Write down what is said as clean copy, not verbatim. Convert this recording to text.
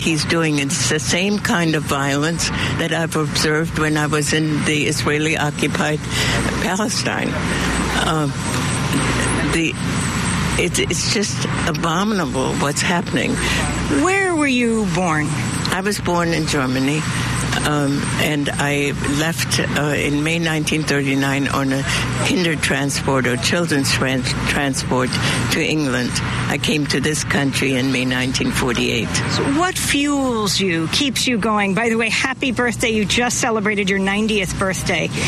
he's doing. It's the same kind of violence that I've observed when I was in the Israeli-occupied Palestine. It's just abominable what's happening. Where were you born? I was born in Germany. And I left in May 1939 on a kinder transport or children's transport to England. I came to this country in May 1948. So what fuels you, keeps you going? By the way, happy birthday. You just celebrated your 90th birthday.